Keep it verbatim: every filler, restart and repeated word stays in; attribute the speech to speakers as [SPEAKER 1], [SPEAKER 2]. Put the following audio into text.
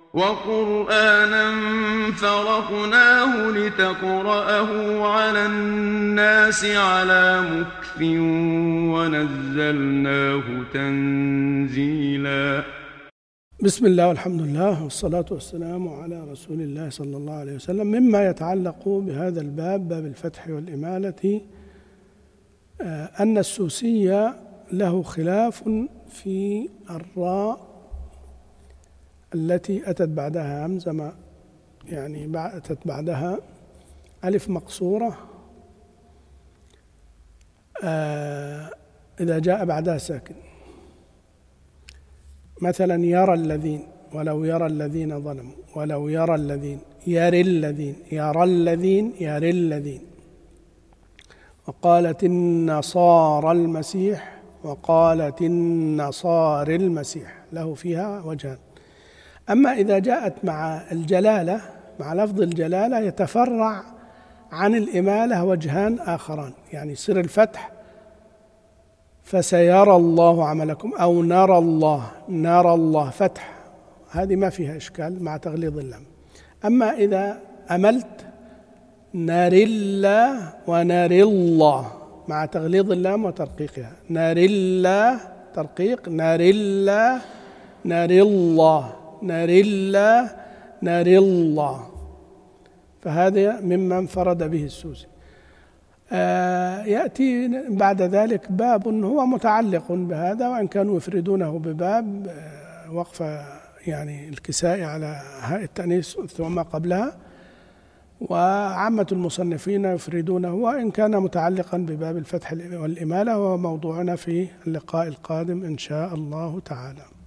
[SPEAKER 1] وقرآنا فرقناه لتقرأه على الناس على مكث ونزلناه تنزيلا.
[SPEAKER 2] بسم الله والحمد لله والصلاة والسلام على رسول الله صلى الله عليه وسلم. مما يتعلق بهذا الباب، باب الفتح والإمالة، أن السوسي له خلاف في الراء التي أتت بعدها همزة، يعني أتت بعدها ألف مقصورة إذا جاء بعدها ساكن، مثلا يرى الذين، ولو يرى الذين ظلموا، ولو يرى الذين، يرى الذين، يرى الذين، يرى الذين. وقالت النصارى المسيح، وقالت النصارى المسيح، له فيها وجهان. أما إذا جاءت مع الجلالة، مع لفظ الجلالة، يتفرع عن الإمالة وجهان آخران، يعني يصير الفتح فسيرى الله عملكم، أو نرى الله، نرى الله فتح، هذه ما فيها إشكال مع تغليظ اللام. أما إذا أملت نرى الله ونرى الله مع تغليظ اللام وترقيقها، نرى الله ترقيق، نرى الله، نرى الله، نرى الله، نرى الله، فهذا مما انفرد به السوسي. آه يأتي بعد ذلك باب هو متعلق بهذا، وإن كانوا يفردونه بباب آه وقف يعني الكسائي على هاء التأنيث ثم قبلها، وعامة المصنفين يفردونه، وإن كان متعلقا بباب الفتح والإمالة، وهو موضوعنا في اللقاء القادم إن شاء الله تعالى.